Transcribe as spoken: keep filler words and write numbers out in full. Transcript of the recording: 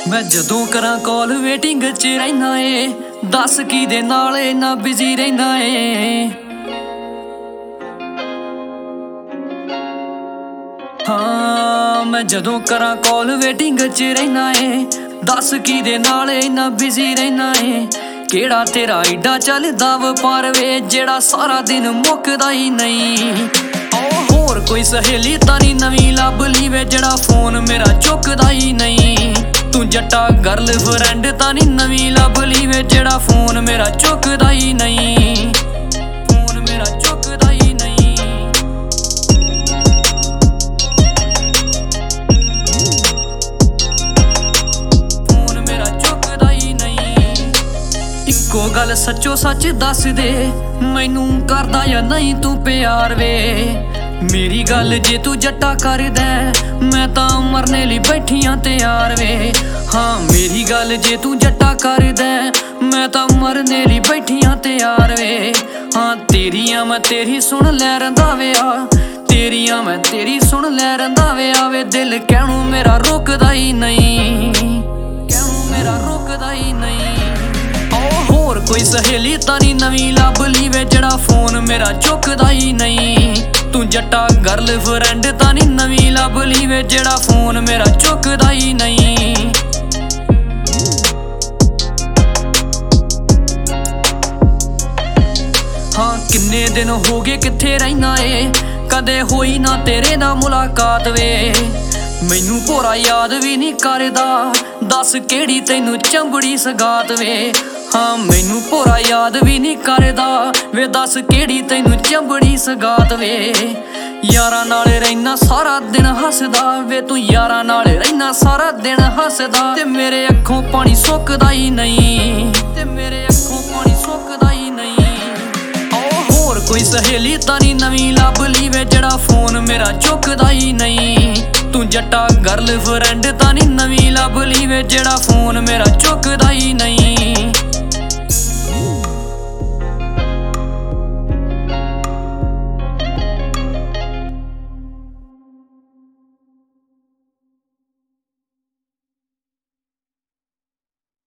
मैं जदों करा कॉल वेटिंग च रहना ए, दस की दे नाल इन्ना बिजी रहना ए। हाँ मैं जदों करा कॉल वेटिंग च रहना ए, दस की दे नाल इन्ना बिजी रहना ए। केड़ा तेरा एडा चलदा वपार वे जेड़ा सारा दिन मुकदा ही नहीं। होर कोई सहेली तारी नवीं लभ ली वे जेड़ा फोन मेरा चुकदा ही नहीं। तू जट्टा गर्ल फ्रेंड तानी नवीं लभ ली वे जेड़ा फोन मेरा चुकदा ही नहीं। फोन मेरा चुकदा ही नहीं। फोन मेरा चुकदा ही नहीं। इक्को गल सच्चो सच दस दे, मैनू करदा या नहीं तू प्यार वे। मेरी गल जे तू जट्टा कर दे, मैं तां मरने लई बैठियां तैयार वे। हाँ मेरी गल जे तू जट्टा कर दे, मैं तां मरने लई बैठियां तैयार वे। हाँ तेरियां मैं तेरी सुन लै रंधावे आ, तेरियां मैं तेरी सुन लै रंधावे आवे। दिल कहणों मेरा रुकदा ही नहीं, कहणों मेरा रुकदा ही नहीं। होर कोई सहेली तारी नवीं लभ ली वे जेड़ा फोन मेरा चुकदा ही नहीं। तू जट्टा गर्ल फ्रेंड तानी नवीं लभ ली वे जेड़ा फोन मेरा चुकदा ही नहीं। हाँ किन्ने दिन हो गए कित्थे रहना ए, कदे होई ना तेरे नाल मुलाकात वे। मैनू भोरा याद भी नहीं करदा, दस केड़ी तैनू चंबड़ी सगात वे। हाँ मैनू भोरा याद भी नहीं करदा वे, दस केड़ी तैनू चंबड़ी सगात वे। यारां नाल रहना सारा दिन हसदा वे, तू यारां नाल रहना सारा दिन हसदा। ते मेरे अखों पानी सुकदा ही नहीं, ते मेरे अखों पानी सुकदा ही नहीं। होर कोई सहेली तारी नवीं लभ ली वे जेड़ा फोन मेरा चुकदा ही नहीं। तू जट्टा गर्ल फ्रेंड तानी नवीं लभ ली वे जेड़ा फोन मेरा चुकदा ही नहीं।